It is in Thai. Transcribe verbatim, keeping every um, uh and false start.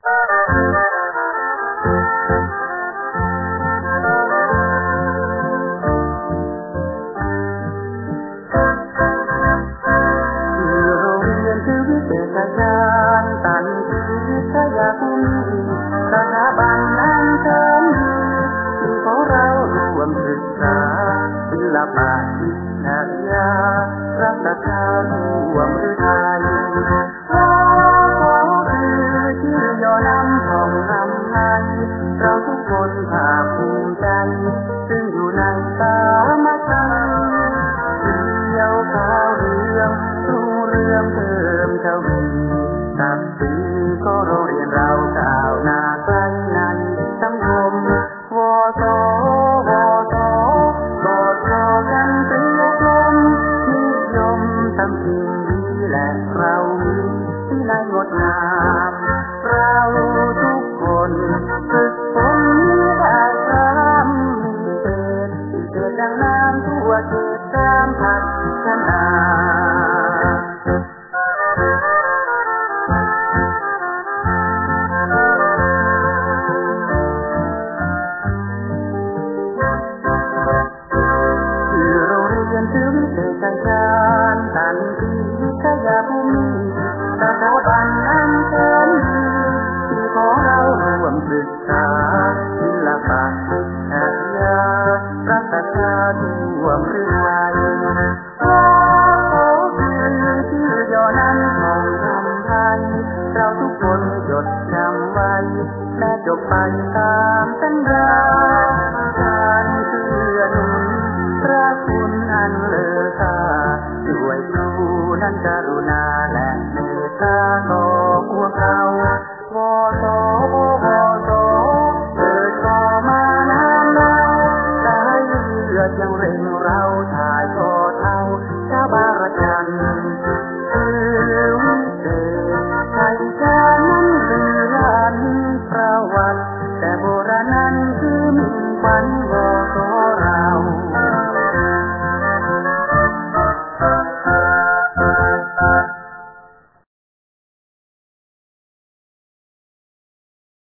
สถาบันอันเชิญที่ของเรารวมศึกษาศิลปะวิทยารัฐชาติรวมฤทัยขอขอคือชื่อย่อนำท่องนำให้เราทุกคนภาคภูมิใจซึ่งอยู่ในสามัคคีเกี่ยวข้าวเรื่องรุ่งเรืองเติมทวีศักดิ์ศรีก็โรงเรียนเราก้าวหน้าไกลในสังคมวสวสกอดคอกันเปรียบลมนิยมทำสิ่งดีและเรามีวินัยงดงามเราทุกคนฝึกฝนได้ตามมีเศษที่เกิดดังน้ำทั่วเขตการพัฒนาชื่อวิเศษชัยชาญตันติวิทยาภูมิสถาบันอันเชิญที่ของเรารวมศึกษาศิลปะวิทยารัฐชาติรวมฤทัยขอขอคือชื่อย่อนั้นของทำไทยเราทุกคนจดจำไว้แม้จบไปตามสัญญาการเชื่อหนุนพระคุณอันเลอค่าด้วยครูนั้นกรุณาและเมตตาต่อพวกเราวสวสเกิดก่อมานานแล้วได้เลือดยังเร่งเราถ่ายทอดเอาชาวบารจันคือวิเศษชัยชาญนั้น